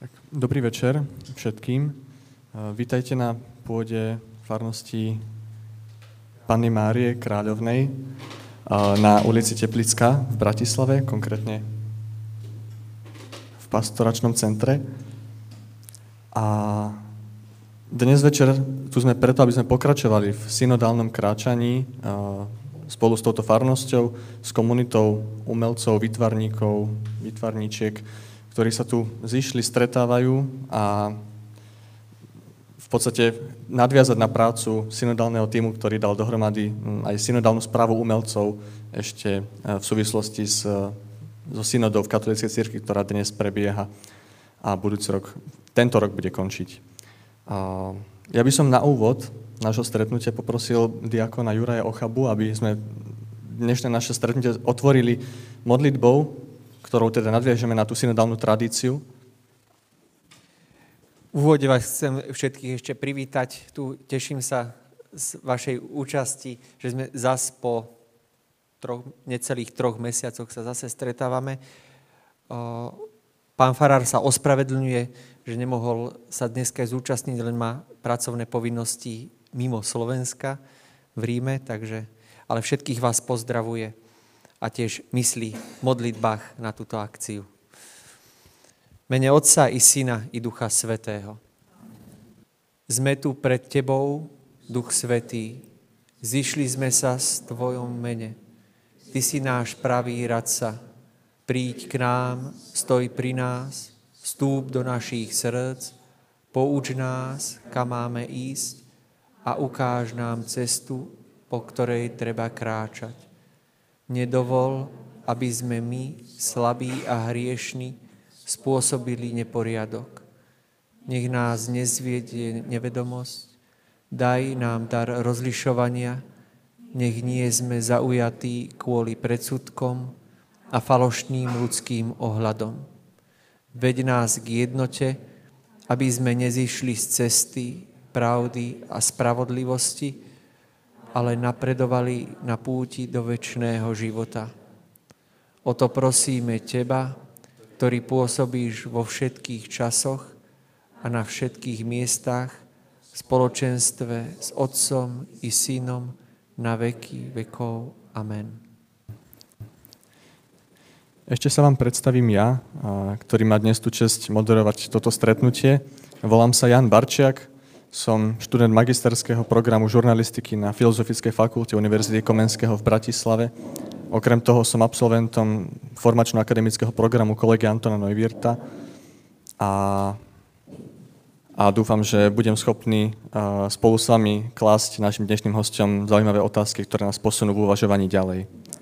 Dobrý večer všetkým. Vítajte na pôde farnosti Panny Márie Kráľovnej na ulici Teplická v Bratislave, konkrétne v pastoračnom centre. A dnes večer tu sme preto, aby sme pokračovali v synodálnom kráčaní spolu s touto farnosťou, s komunitou umelcov, výtvarníkov, výtvarníčiek, ktorí sa tu zišli, stretávajú a v podstate nadviazať na prácu synodálneho tímu, ktorý dal dohromady aj synodálnu správu umelcov ešte v súvislosti so synodou v katolíckej cirkvi, ktorá dnes prebieha a tento rok bude končiť. Ja by som na úvod nášho stretnutia poprosil diakona Juraja Ochabu, aby sme dnešné naše stretnutie otvorili modlitbou, ktorou teda nadviažeme na tú synodálnu tradíciu. V úvode vás chcem všetkých ešte privítať. Tu teším sa z vašej účasti, že sme zas po necelých 3 mesiacoch sa zase stretávame. Pán farár sa ospravedlňuje, že nemohol sa dneska zúčastniť, len má pracovné povinnosti mimo Slovenska v Ríme, ale všetkých vás pozdravuje a tiež myslí v modlitbách na túto akciu. V mene Otca i Syna i Ducha Svätého. Sme tu pred Tebou, Duch Svätý. Zišli sme sa v Tvojom mene. Ty si náš pravý radca. Príď k nám, stoj pri nás, vstúp do našich srdc, pouč nás, kam máme ísť a ukáž nám cestu, po ktorej treba kráčať. Nedovol, aby sme my, slabí a hriešni, spôsobili neporiadok. Nech nás nezviedie nevedomosť, daj nám dar rozlišovania, nech nie sme zaujatí kvôli predsudkom a falošným ľudským ohľadom. Veď nás k jednote, aby sme nezišli z cesty pravdy a spravodlivosti, ale napredovali na púti do večného života. O to prosíme Teba, ktorý pôsobíš vo všetkých časoch a na všetkých miestach, v spoločenstve s Otcom i Synom na veky vekov. Amen. Ešte sa vám predstavím ja, ktorý má dnes tú česť moderovať toto stretnutie. Volám sa Jan Barčiak, som študent magisterského programu žurnalistiky na Filozofickej fakulte Univerzity Komenského v Bratislave. Okrem toho som absolventom formačno-akademického programu kolegy Antona Neuwirtha a dúfam, že budem schopný spolu s vami klásť našim dnešným hosťom zaujímavé otázky, ktoré nás posunú v uvažovaní ďalej.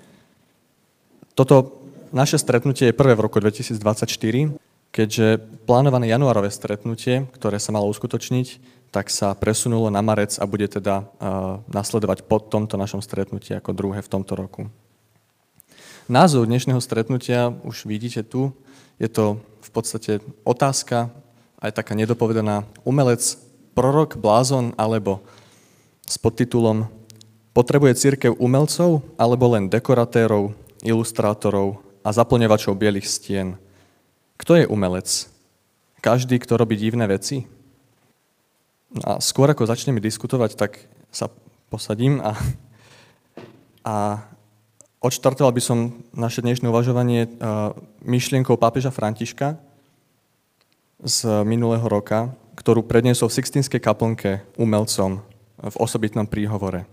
Toto naše stretnutie je prvé v roku 2024, keďže plánované januárové stretnutie, ktoré sa malo uskutočniť, tak sa presunulo na marec a bude teda nasledovať po tomto našom stretnutí ako druhé v tomto roku. Názov dnešného stretnutia už vidíte tu. Je to v podstate otázka, aj taká nedopovedaná: umelec, prorok, blázon, alebo s podtitulom Potrebuje cirkev umelcov alebo len dekoratérov, ilustrátorov a zaplňovačov bielých stien? Kto je umelec? Každý, kto robí divné veci? A skôr ako začneme diskutovať, tak sa posadím a odštartoval by som naše dnešné uvažovanie myšlienkou pápeža Františka z minulého roka, ktorú predniesol v Sixtínskej kaplnke umelcom v osobitnom príhovore.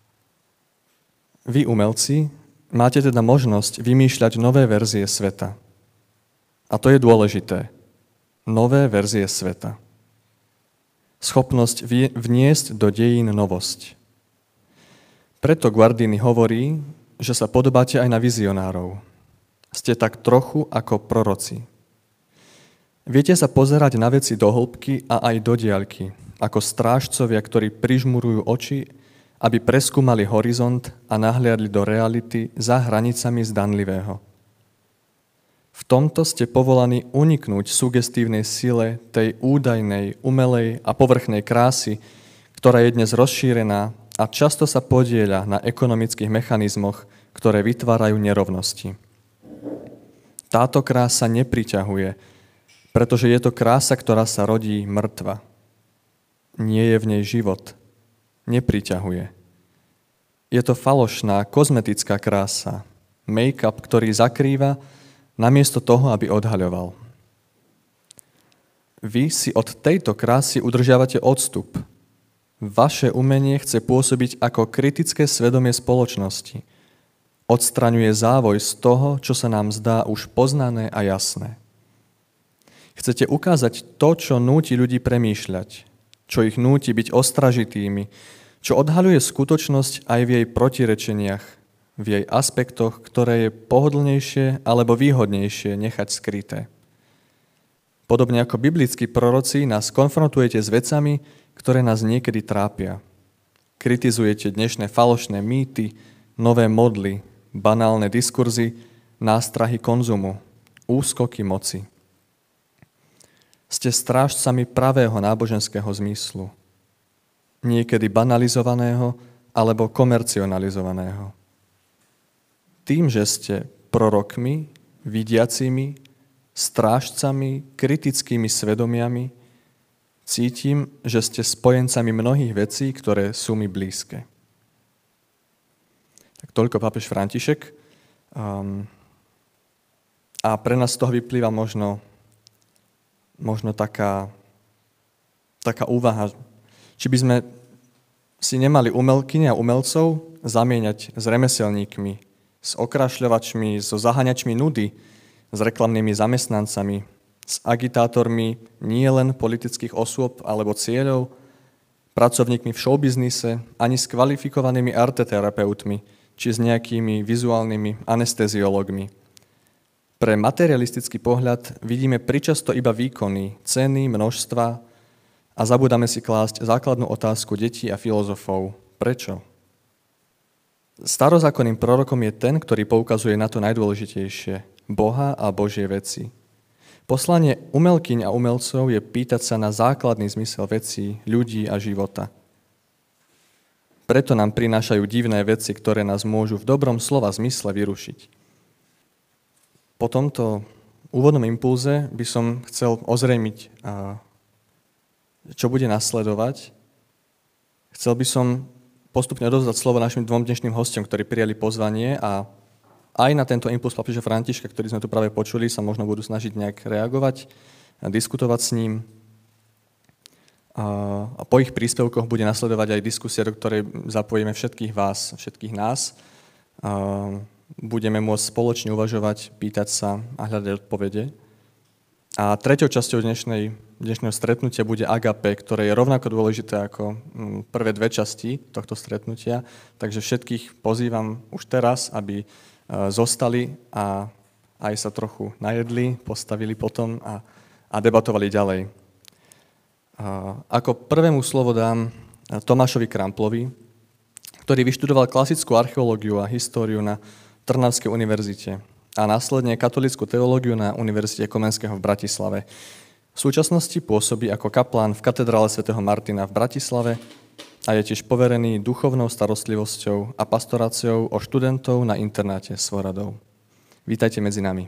Vy, umelci, máte teda možnosť vymýšľať nové verzie sveta. A to je dôležité. Nové verzie sveta. Schopnosť vniesť do dejín novosť. Preto Guardini hovorí, že sa podobáte aj na vizionárov. Ste tak trochu ako proroci. Viete sa pozerať na veci do hĺbky a aj do diaľky, ako strážcovia, ktorí prižmurujú oči, aby preskúmali horizont a nahliadli do reality za hranicami zdanlivého. V tomto ste povolaní uniknúť sugestívnej sile tej údajnej, umelej a povrchnej krásy, ktorá je dnes rozšírená a často sa podieľa na ekonomických mechanizmoch, ktoré vytvárajú nerovnosti. Táto krása nepriťahuje, Pretože je to krása, ktorá sa rodí mŕtva. Nie je v nej život. Nepriťahuje. Je to falošná, kozmetická krása. Make-up, ktorý zakrýva, namiesto toho, aby odhaľoval. Vy si od tejto krásy udržiavate odstup. Vaše umenie chce pôsobiť ako kritické svedomie spoločnosti. Odstraňuje závoj z toho, čo sa nám zdá už poznané a jasné. Chcete ukázať to, čo núti ľudí premýšľať, čo ich núti byť ostražitými, čo odhaľuje skutočnosť aj v jej protirečeniach, v jej aspektoch, ktoré je pohodlnejšie alebo výhodnejšie nechať skryté. Podobne ako biblickí proroci nás konfrontujete s vecami, ktoré nás niekedy trápia. Kritizujete dnešné falošné mýty, nové modly, banálne diskurzy, nástrahy konzumu, úskoky moci. Ste strážcami pravého náboženského zmyslu, niekedy banalizovaného alebo komercionalizovaného. Tým, že ste prorokmi, vidiacimi, strážcami, kritickými svedomiami, cítim, že ste spojencami mnohých vecí, ktoré sú mi blízke. Tak toľko pápež František. A pre nás z toho vyplýva možno taká úvaha, či by sme si nemali umelkyne a umelcov zamieňať s remeselníkmi, s okrašľovačmi, so zaháňačmi nudy, s reklamnými zamestnancami, s agitátormi nielen politických osôb alebo cieľov, pracovníkmi v showbiznise, ani s kvalifikovanými arteterapeutmi, či s nejakými vizuálnymi anesteziológmi. Pre materialistický pohľad vidíme pričasto iba výkony, ceny, množstva a zabúdame si klásť základnú otázku detí a filozofov. Prečo? Starozákonným prorokom je ten, ktorý poukazuje na to najdôležitejšie, Boha a Božie veci. Poslanie umelkyň a umelcov je pýtať sa na základný zmysel vecí, ľudí a života. Preto nám prinášajú divné veci, ktoré nás môžu v dobrom slova zmysle vyrušiť. Po tomto úvodnom impulze by som chcel ozrejmiť, čo bude nasledovať. Chcel by som postupne odovzdať slovo našim dvom dnešným hostom, ktorí prijali pozvanie a aj na tento impuls pápeža Františka, ktorý sme tu práve počuli, sa možno budú snažiť nejak reagovať a diskutovať s ním. A po ich príspevkoch bude nasledovať aj diskusia, do ktorej zapojíme všetkých vás, všetkých nás. Budeme môcť spoločne uvažovať, pýtať sa a hľadať odpovede. A treťou časťou dnešného stretnutia bude agape, ktoré je rovnako dôležité ako prvé dve časti tohto stretnutia. Takže všetkých pozývam už teraz, aby zostali a aj sa trochu najedli, postavili potom a debatovali ďalej. Ako prvému slovo dám Tomášovi Kramplovi, ktorý vyštudoval klasickú archeológiu a históriu na Trnavskej univerzite a následne katolícku teológiu na Univerzite Komenského v Bratislave. V súčasnosti pôsobí ako kaplán v katedrále svätého Martina v Bratislave a je tiež poverený duchovnou starostlivosťou a pastoráciou o študentov na internáte Svoradov. Vítajte medzi nami.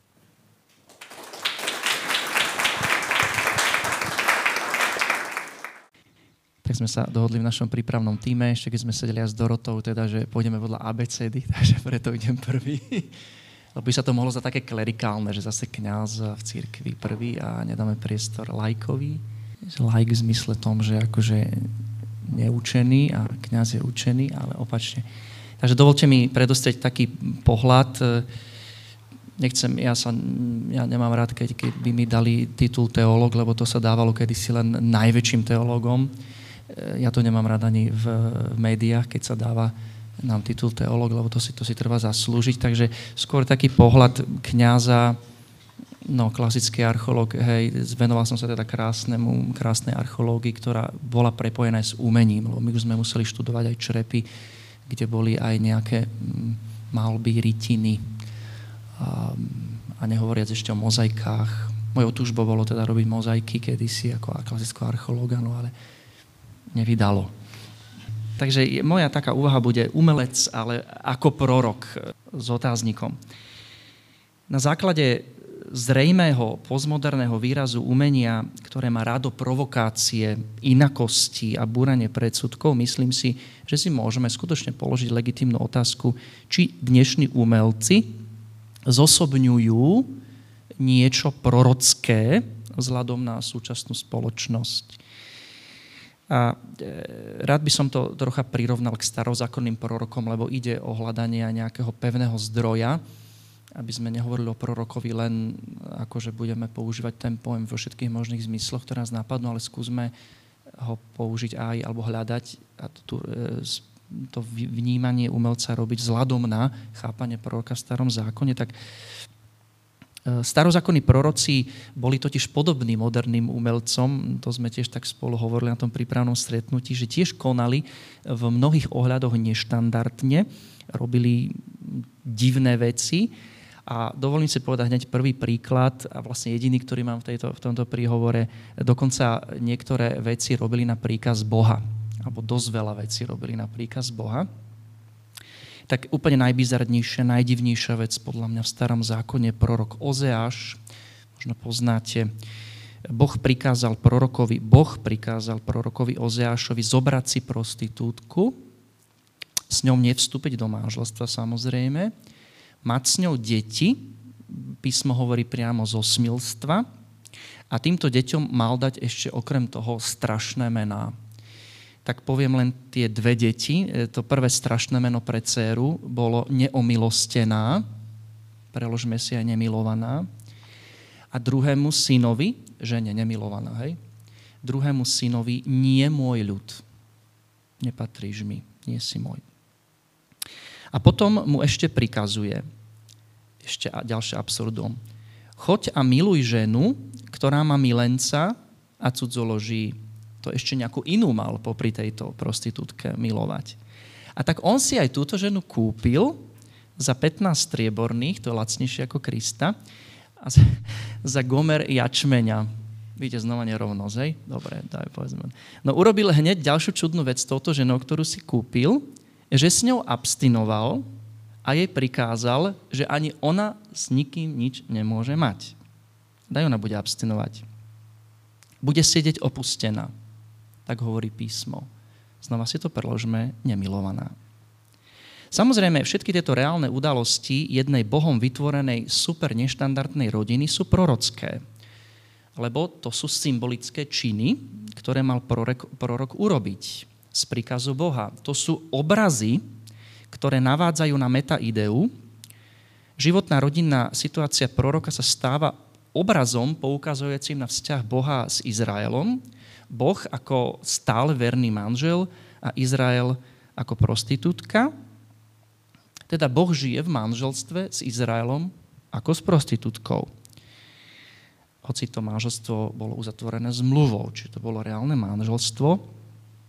Tak sme sa dohodli v našom prípravnom tíme, ešte keď sme sedeli s Dorotou, teda, že pôjdeme podľa abecedy, takže preto idem prvý. Lebo by sa to mohlo za také klerikálne, že zase kňaz v cirkvi prvý a nedáme priestor laikovi. Laik v zmysle tom, že akože neučený a kňaz je učený, ale opačne. Takže dovolte mi predostrieť taký pohľad. Ja nemám rád, keď by mi dali titul teológ, lebo to sa dávalo kedysi len najväčším teológom. Ja to nemám rád ani v médiách, keď sa dáva nám titul teológ, lebo to si treba zaslúžiť. Takže skôr taký pohľad kňaza, klasický archeológ, venoval som sa teda krásnej archeológii, ktorá bola prepojená s umením, lebo my už sme museli študovať aj črepy, kde boli aj nejaké malby, rytiny a nehovoriac ešte o mozaikách. Mojou túžbou bolo teda robiť mozaiky kedysi ako klasického archeológa, ale nevydalo. Takže moja taká úvaha bude umelec, ale ako prorok s otáznikom. Na základe zrejmého postmoderného výrazu umenia, ktoré má rado provokácie, inakosti a búranie predsudkov, myslím si, že si môžeme skutočne položiť legitímnu otázku, či dnešní umelci zosobňujú niečo prorocké vzhľadom na súčasnú spoločnosť. A rád by som to trocha prirovnal k starozákonným prorokom, lebo ide o hľadanie nejakého pevného zdroja, aby sme nehovorili o prorokovi len ako, že budeme používať ten pojem vo všetkých možných zmysloch, ktoré nás napadnú, ale skúsme ho použiť aj, alebo hľadať a to vnímanie umelca robiť vzhľadom na chápanie proroka v starom zákone. Tak starozákonní proroci boli totiž podobní moderným umelcom, to sme tiež tak spolu hovorili na tom prípravnom stretnutí, že tiež konali v mnohých ohľadoch neštandardne, robili divné veci. A dovolím si povedať hneď prvý príklad, a vlastne jediný, ktorý mám v tomto príhovore, dokonca niektoré veci robili na príkaz Boha, alebo dosť veľa vecí robili na príkaz Boha. Tak úplne najbizarnejšia, najdivnejšia vec podľa mňa v starom zákone prorok Ozeáš, možno poznáte, Boh prikázal prorokovi Ozeášovi zobrať si prostitútku, s ňou nevstúpiť do manželstva samozrejme, mať s ňou deti, písmo hovorí priamo zo smilstva, a týmto deťom mal dať ešte okrem toho strašné mená. Tak poviem len tie dve deti. To prvé strašné meno pre dcéru bolo neomilostená, preložme si aj nemilovaná, a druhému synovi, žene nemilovaná, hej, druhému synovi nie môj ľud. Nepatríš mi, nie si môj. A potom mu ešte prikazuje, ešte ďalšie absurdum. Choď a miluj ženu, ktorá má milenca a cudzoloží. To ešte nejakú inú mal popri tejto prostitútke milovať. A tak on si aj túto ženu kúpil za 15 strieborných, to je lacnejšie ako Krista, a za gomer jačmeňa. Vidíte, znova nerovnosť, hej? Dobre, daj povedzme. No urobil hneď ďalšiu čudnú vec touto ženou, ktorú si kúpil, že s ňou abstinoval a jej prikázal, že ani ona s nikým nič nemôže mať. Daj ona bude abstinovať. Bude sedieť opustená. Tak hovorí písmo. Znova si to preložme, nemilovaná. Samozrejme, všetky tieto reálne udalosti jednej Bohom vytvorenej super neštandardnej rodiny sú prorocké. Lebo to sú symbolické činy, ktoré mal prorok urobiť z príkazu Boha. To sú obrazy, ktoré navádzajú na metaideu. Životná rodinná situácia proroka sa stáva obrazom poukazujúcim na vzťah Boha s Izraelom. Boh ako stále verný manžel a Izrael ako prostitútka. Teda Boh žije v manželstve s Izraelom ako s prostitútkou. Hoci to manželstvo bolo uzatvorené zmluvou, či to bolo reálne manželstvo,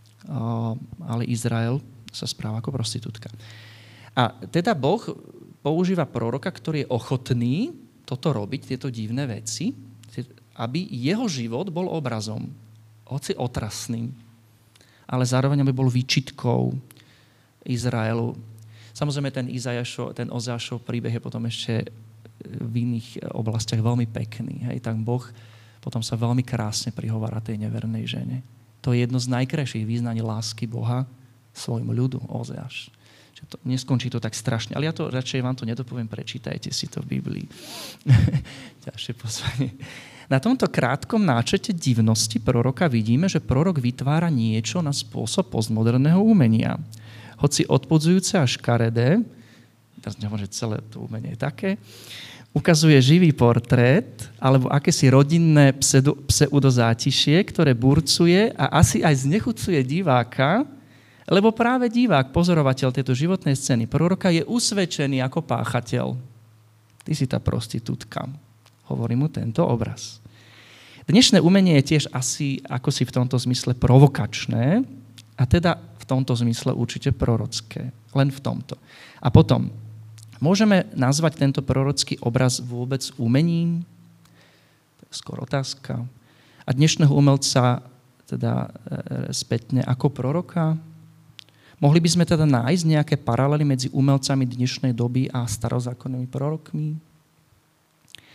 ale Izrael sa správa ako prostitútka. A teda Boh používa proroka, ktorý je ochotný toto robiť, tieto divné veci, aby jeho život bol obrazom, hoci otrasným, ale zároveň aby bol výčitkou Izraelu. Samozrejme, ten Ozeášov príbeh je potom ešte v iných oblastiach veľmi pekný. Hej? Tak Boh potom sa veľmi krásne prihovára tej nevernej žene. To je jedno z najkrajších význaní lásky Boha svojmu ľudu, Ozeáš. Neskončí to tak strašne, ale ja to radšej vám to nedopoviem, prečítajte si to v Biblii. Ďalšie pozvanie. Na tomto krátkom náčrte divnosti proroka vidíme, že prorok vytvára niečo na spôsob postmoderného umenia. Hoci odpudzujúce a škaredé, teraz nehovorím, že celé to umenie je také, ukazuje živý portrét alebo akési rodinné pseudozátišie, ktoré burcuje a asi aj znechucuje diváka, lebo práve divák, pozorovateľ tejto životnej scény proroka je usvedčený ako páchateľ. Ty si tá prostitútka. Hovorí mu tento obraz. Dnešné umenie je tiež asi ako si v tomto zmysle provokačné a teda v tomto zmysle určite prorocké. Len v tomto. A potom môžeme nazvať tento prorocký obraz vôbec umením? To je skôr otázka. A dnešného umelca teda spätne ako proroka? Mohli by sme teda nájsť nejaké paralely medzi umelcami dnešnej doby a starozákonnými prorokmi?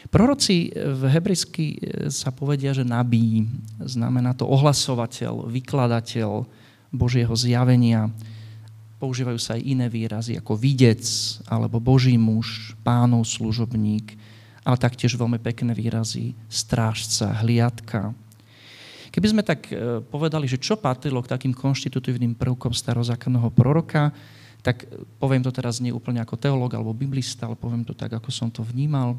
Proroci v hebrejsky sa povedia, že nabí, znamená to ohlasovateľ, vykladateľ Božieho zjavenia. Používajú sa aj iné výrazy ako videc, alebo Boží muž, Pánov služobník, ale taktiež veľmi pekné výrazy strážca, hliadka. Keby sme tak povedali, že čo patrilo k takým konštitutívnym prvkom starozákonného proroka, tak poviem to teraz nie úplne ako teológ alebo biblista, ale poviem to tak, ako som to vnímal.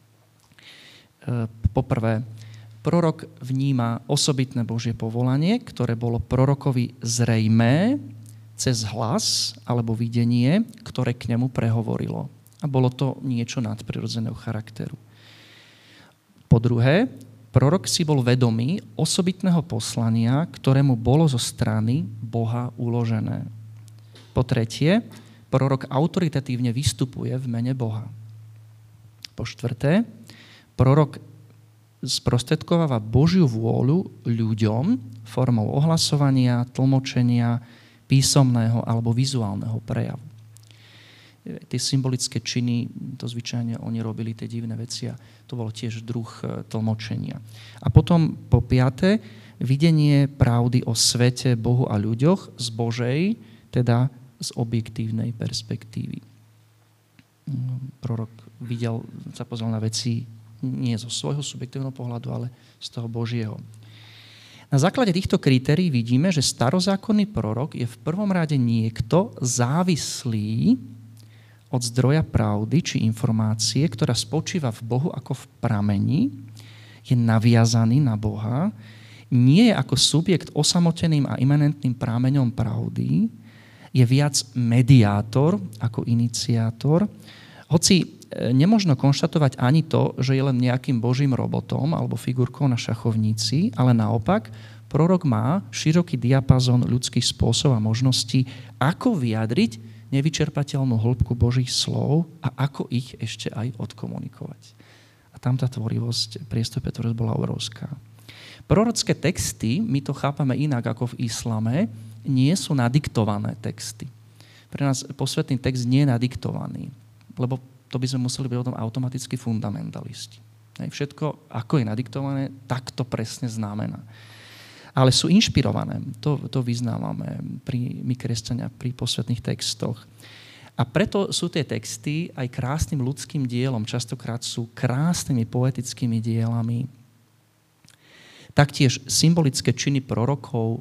Poprvé, prorok vníma osobitné Božie povolanie, ktoré bolo prorokovi zrejmé cez hlas alebo videnie, ktoré k nemu prehovorilo. A bolo to niečo nadprirodzeného charakteru. Po druhé, prorok si bol vedomý osobitného poslania, ktorému bolo zo strany Boha uložené. Po tretie, prorok autoritatívne vystupuje v mene Boha. Po štvrté, prorok sprostredkováva Božiu vôľu ľuďom formou ohlasovania, tlmočenia, písomného alebo vizuálneho prejavu. Tie symbolické činy, to zvyčajne oni robili tie divné veci a to bolo tiež druh tlmočenia. A potom po piate, videnie pravdy o svete, Bohu a ľuďoch z Božej, teda z objektívnej perspektívy. Prorok sa pozrel na veci nie zo svojho subjektívneho pohľadu, ale z toho Božieho. Na základe týchto kritérií vidíme, že starozákonný prorok je v prvom rade niekto závislý od zdroja pravdy či informácie, ktorá spočíva v Bohu ako v prameni, je naviazaný na Boha, nie je ako subjekt osamoteným a imanentným prameňom pravdy, je viac mediátor ako iniciátor, hoci nemožno konštatovať ani to, že je len nejakým Božím robotom alebo figurkou na šachovnici, ale naopak, prorok má široký diapazon ľudských spôsobov a možností, ako vyjadriť nevyčerpateľnú hĺbku Božích slov a ako ich ešte aj odkomunikovať. A tam tá tvorivosť priestope, ktorá bola obrovská. Prorocké texty, my to chápame inak ako v islame, nie sú nadiktované texty. Pre nás posvetný text nie je nadiktovaný, lebo to by sme museli byť potom automaticky fundamentalisti. Všetko, ako je nadiktované, tak to presne znamená. Ale sú inšpirované, to vyznávame my kresťania pri posvetných textoch. A preto sú tie texty aj krásnym ľudským dielom, častokrát sú krásnymi poetickými dielami. Taktiež symbolické činy prorokov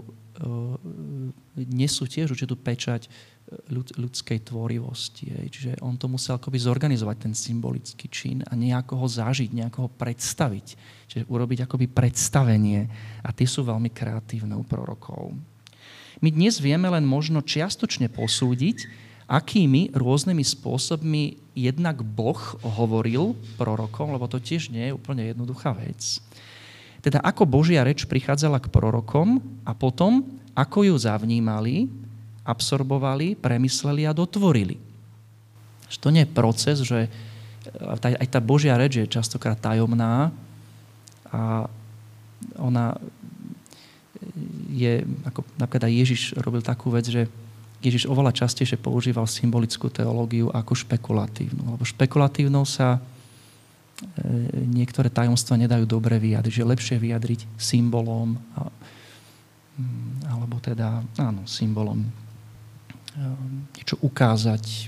nesú tiež určitú pečať ľudskej tvorivosti. Čiže on to musel akoby zorganizovať, ten symbolický čin a nejako ho zažiť, nejako ho predstaviť. Čiže urobiť akoby predstavenie. A tie sú veľmi kreatívne u prorokov. My dnes vieme len možno čiastočne posúdiť, akými rôznymi spôsobmi jednak Boh hovoril prorokom, lebo to tiež nie je úplne jednoduchá vec. Teda ako Božia reč prichádzala k prorokom a potom, ako ju zavnímali, absorbovali, premysleli a dotvorili. To nie je proces, že aj tá Božia reč je častokrát tajomná a ona je, ako napríklad aj Ježiš robil takú vec, že Ježiš oveľa častejšie používal symbolickú teológiu ako špekulatívnu. Lebo špekulatívnou sa niektoré tajomstvá nedajú dobre vyjadriť, že je lepšie vyjadriť symbolom alebo teda, áno, symbolom niečo ukázať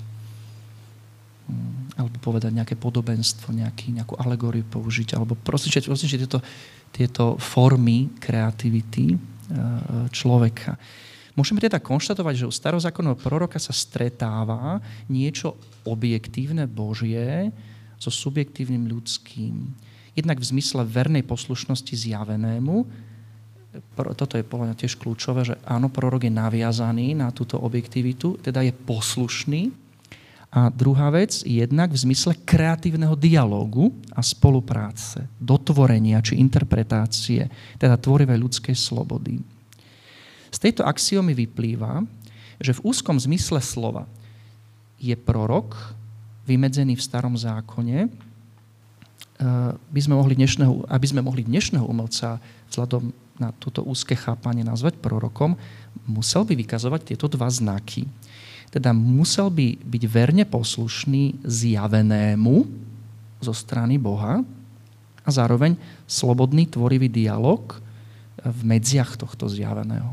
alebo povedať nejaké podobenstvo, nejakú alegóriu použiť, alebo proste tieto formy kreativity človeka. Môžeme teda konštatovať, že u starozákonného proroka sa stretáva niečo objektívne Božie so subjektívnym ľudským. Jednak v zmysle vernej poslušnosti zjavenému. Toto je podľa mňa tiež kľúčové, že áno, prorok je naviazaný na túto objektivitu, teda je poslušný. A druhá vec, jednak v zmysle kreatívneho dialógu a spolupráce, dotvorenia či interpretácie, teda tvorivej ľudskej slobody. Z tejto axiómy vyplýva, že v úzkom zmysle slova je prorok vymedzený v starom zákone, aby sme mohli dnešného umelca vzhľadom na túto úzke chápanie nazvať prorokom, musel by vykazovať tieto dva znaky. Teda musel by byť verne poslušný zjavenému zo strany Boha a zároveň slobodný tvorivý dialog v medziach tohto zjaveného.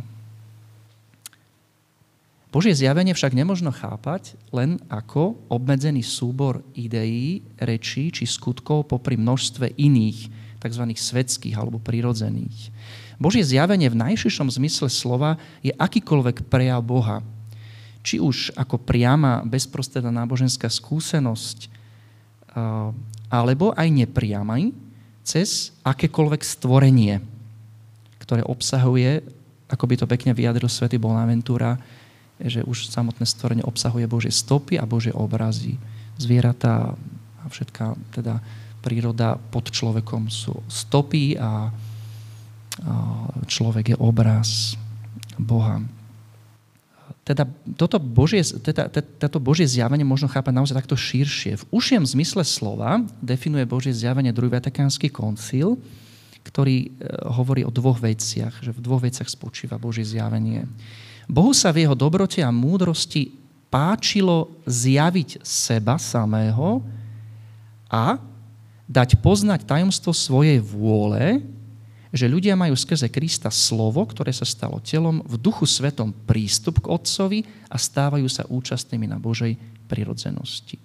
Božie zjavenie však nemožno chápať len ako obmedzený súbor ideí, rečí či skutkov popri množstve iných, tzv. Svetských alebo prirodzených. Božie zjavenie v najširšom zmysle slova je akýkoľvek prejav Boha. Či už ako priama, bezprostredná náboženská skúsenosť, alebo aj nepriama, cez akékoľvek stvorenie, ktoré obsahuje, ako by to pekne vyjadril svätý Bonaventura, že už samotné stvorenie obsahuje Božie stopy a Božie obrazy. Zvieratá a všetká teda príroda pod človekom sú stopy a človek je obraz Boha. Teda toto Božie zjavenie možno chápať naozaj takto širšie. V užšiem zmysle slova definuje Božie zjavenie druhý Vatikánsky koncil, ktorý hovorí o dvoch veciach, že v dvoch veciach spočíva Božie zjavenie. Bohu sa v jeho dobrote a múdrosti páčilo zjaviť seba samého a dať poznať tajomstvo svojej vôle, že ľudia majú skrze Krista slovo, ktoré sa stalo telom, v Duchu Svetom prístup k Otcovi a stávajú sa účastnými na Božej prirodzenosti.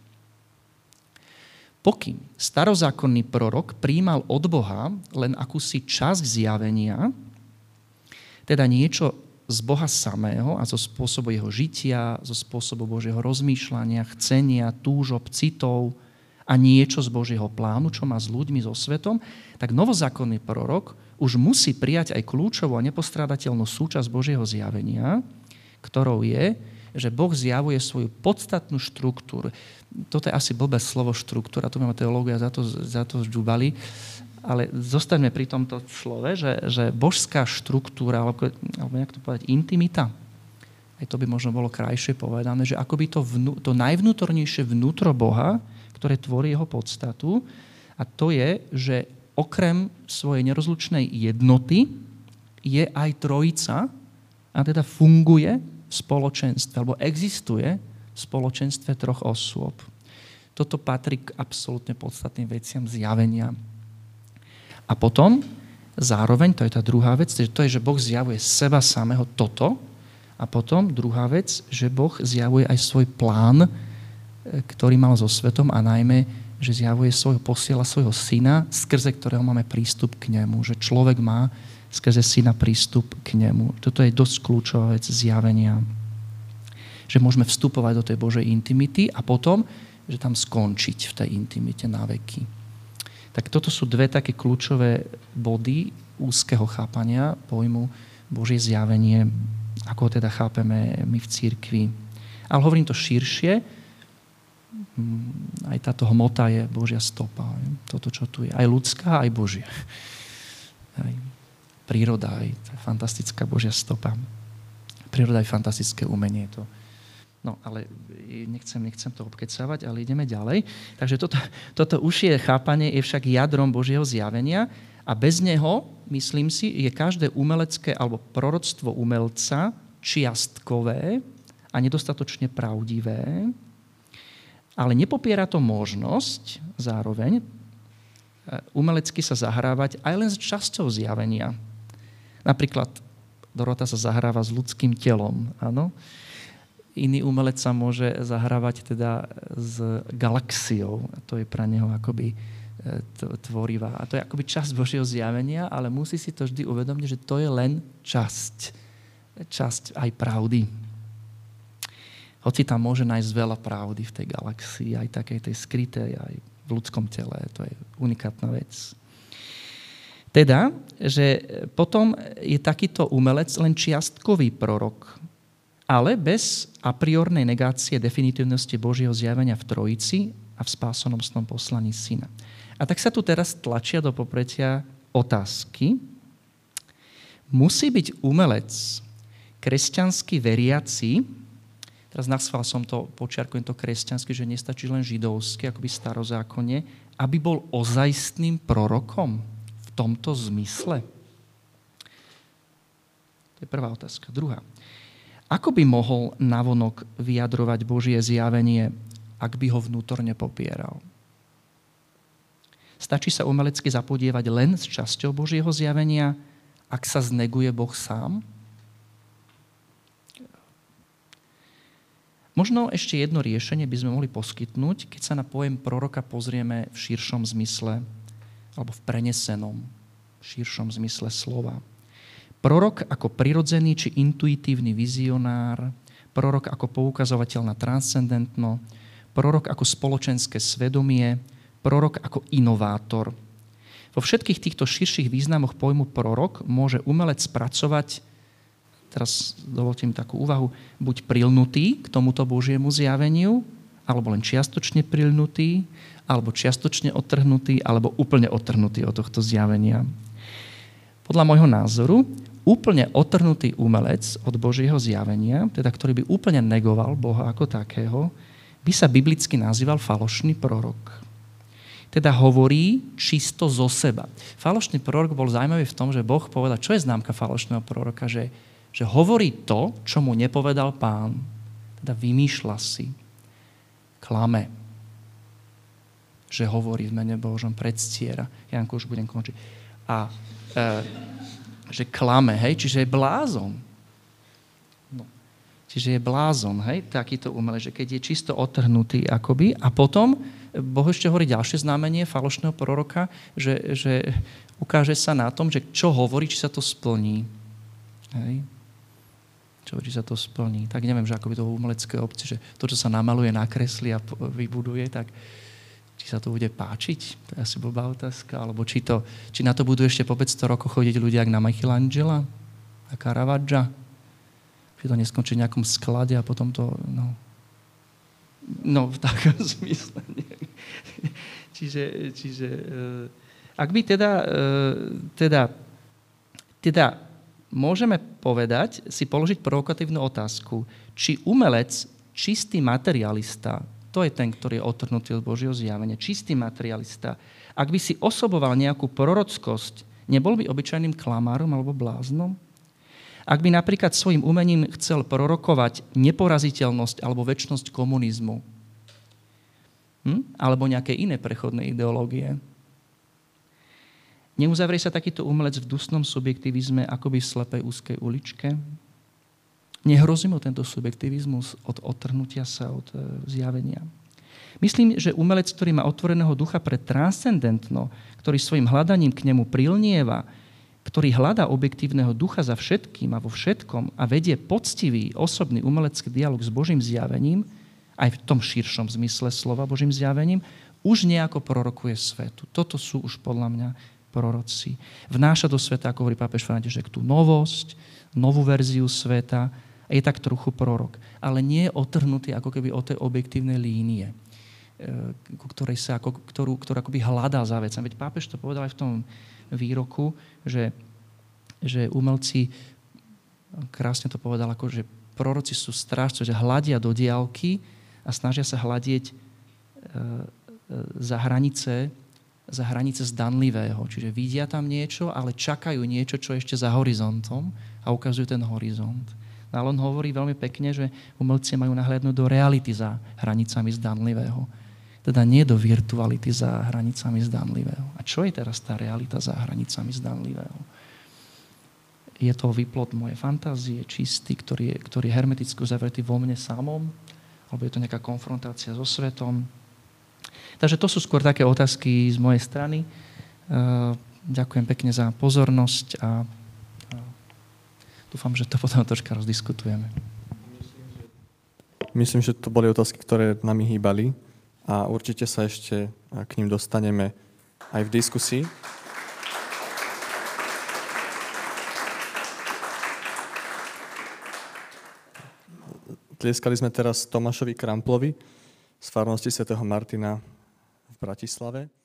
Pokým starozákonný prorok prijímal od Boha len akúsi časť zjavenia, teda niečo z Boha samého a zo spôsobu jeho žitia, zo spôsobu Božieho rozmýšľania, chcenia, túžob, citov a niečo z Božieho plánu, čo má s ľuďmi, so svetom, tak novozákonný prorok už musí prijať aj kľúčovú a nepostrádateľnú súčasť Božieho zjavenia, ktorou je, že Boh zjavuje svoju podstatnú štruktúru. Toto je asi blbé slovo štruktúra, tu máme teológia, za to ždúbali, ale zostaňme pri tomto slove, že božská štruktúra, alebo nejak to povedať, intimita, aj to by možno bolo krajšie povedané, že akoby to najvnútornejšie vnútro Boha, ktoré tvorí jeho podstatu, a to je, že okrem svojej nerozlučnej jednoty je aj trojica a teda funguje v spoločenstve, alebo existuje v spoločenstve troch osôb. Toto patrí k absolútne podstatným veciam zjavenia. A potom zároveň, to je tá druhá vec, to je, že Boh zjavuje seba samého toto, a potom druhá vec, že Boh zjavuje aj svoj plán, ktorý mal so svetom, a najmä, že posiela svojho syna, skrze ktorého máme prístup k nemu, že človek má skrze syna prístup k nemu. Toto je dosť kľúčová vec zjavenia. Že môžeme vstupovať do tej Božej intimity a potom, že tam skončiť v tej intimite na veky. Tak toto sú dve také kľúčové body úzkeho chápania pojmu Božie zjavenie, ako ho teda chápeme my v cirkvi. Ale hovorím to širšie, aj táto hmota je Božia stopa. Toto, čo tu je. Aj ľudská, aj Božia. Aj príroda, aj fantastická Božia stopa. Príroda je fantastické umenie. No, ale nechcem to obkecávať, ale ideme ďalej. Takže toto užšie chápanie je však jadrom Božieho zjavenia a bez neho, myslím si, je každé umelecké alebo proroctvo umelca čiastkové a nedostatočne pravdivé, ale nepopiera to možnosť zároveň umelecky sa zahrávať aj len s časťou zjavenia. Napríklad Dorota sa zahráva s ľudským telom, áno. Iný umelec sa môže zahrávať teda s galaxiou. A to je pre neho akoby tvorivá. A to je akoby časť Božieho zjavenia, ale musí si to vždy uvedomiť, že to je len časť aj pravdy. Hoci tam môže nájsť veľa pravdy v tej galaxii, aj takej tej skrytej, aj v ľudskom tele. To je unikátna vec. Teda, že potom je takýto umelec len čiastkový prorok, ale bez a priornej negácie definitívnosti Božieho zjavenia v Trojici a v spásonosnom poslaní Syna. A tak sa tu teraz tlačia do popretia otázky. Musí byť umelec kresťanský veriaci, teraz naschvál som to, počiarkujem to kresťanský, že nestačí len židovský, akoby starozákonne, aby bol ozajstným prorokom v tomto zmysle? To je prvá otázka. Druhá. Ako by mohol navonok vyjadrovať Božie zjavenie, ak by ho vnútorne popieral? Stačí sa umelecky zapodievať len s časťou Božieho zjavenia, ak sa zneguje Boh sám? Možno ešte jedno riešenie by sme mohli poskytnúť, keď sa na pojem proroka pozrieme v širšom zmysle, alebo v prenesenom, širšom zmysle slova. Prorok ako prirodzený či intuitívny vizionár, prorok ako poukazovateľ na transcendentno, prorok ako spoločenské svedomie, prorok ako inovátor. Vo všetkých týchto širších významoch pojmu prorok môže umelec spracovať, teraz dovolte mi takú úvahu, buď prilnutý k tomuto Božiemu zjaveniu, alebo len čiastočne prilnutý, alebo čiastočne odtrhnutý, alebo úplne odtrhnutý od tohto zjavenia. Podľa môjho názoru, úplne odtrhnutý umelec od Božieho zjavenia, teda ktorý by úplne negoval Boha ako takého, by sa biblicky nazýval falošný prorok. Teda hovorí čisto zo seba. Falošný prorok bol zaujímavý v tom, že Boh povedal, čo je známka falošného proroka, že hovorí to, čo mu nepovedal Pán. Teda vymýšľa si, klame, že hovorí v mene Božom, predstiera. Janko, už budem končiť. A že klame, hej, čiže je blázon. No. Čiže je blázon, hej, takýto umelec, že keď je čisto odtrhnutý akoby, a potom Boh ešte hovorí ďalšie znamenie falošného proroka, že ukáže sa na tom, že čo hovorí, či sa to splní. Hej. Či sa to splní. Tak neviem, že ako by to v umeleckej obci, že to, čo sa namaluje, nakreslí a vybuduje, tak či sa to bude páčiť? To je asi blbá otázka. Alebo či na to budú ešte po 500 rokoch chodiť ľudia jak na Michelangela, na Caravaggia. Či to neskončí v nejakom sklade a potom to, no v takom zmysle. Čiže ak by teda môžeme povedať, si položiť provokatívnu otázku, či umelec, čistý materialista, to je ten, ktorý je odtrhnutý od Božieho zjavenia, čistý materialista, ak by si osoboval nejakú prorockosť, nebol by obyčajným klamárom alebo bláznom? Ak by napríklad svojim umením chcel prorokovať neporaziteľnosť alebo večnosť komunizmu, alebo nejaké iné prechodné ideológie, neuzavrie sa takýto umelec v dusnom subjektivizme akoby v slepej úzkej uličke? Nehrozí mu tento subjektivizmus od odtrhnutia sa od zjavenia? Myslím, že umelec, ktorý má otvoreného ducha pre transcendentno, ktorý svojim hľadaním k nemu prilnieva, ktorý hľadá objektívneho ducha za všetkým a vo všetkom a vedie poctivý, osobný umelecký dialog s Božím zjavením, aj v tom širšom zmysle slova Božím zjavením, už nejako prorokuje svetu. Toto sú už podľa mňa proroci. Vnáša do sveta, ako hovorí pápež František, tú novosť, novú verziu sveta a je tak trochu prorok. Ale nie je otrhnutý ako keby od tej objektívnej línie, ktorú akoby hľadá za vecem. Veď pápež to povedal aj v tom výroku, že umelci, krásne to povedal, ako že proroci sú strážci, že hľadia do diaľky a snažia sa hľadieť za hranice zdanlivého. Čiže vidia tam niečo, ale čakajú niečo, čo je ešte za horizontom a ukazujú ten horizont. Ale on hovorí veľmi pekne, že umelci majú nahliadnúť do reality za hranicami zdanlivého. Teda nie do virtuality za hranicami zdanlivého. A čo je teraz tá realita za hranicami zdanlivého? Je to výplod mojej fantázie, čistý, ktorý je hermeticky uzavretý vo mne samom? Alebo je to nejaká konfrontácia so svetom? Takže to sú skôr také otázky z mojej strany. Ďakujem pekne za pozornosť a dúfam, že to potom troška rozdiskutujeme. Myslím, že to boli otázky, ktoré nami hýbali a určite sa ešte k ním dostaneme aj v diskusii. Tlieskali sme teraz Tomášovi Kramplovi z farnosti svätého Martina v Bratislave.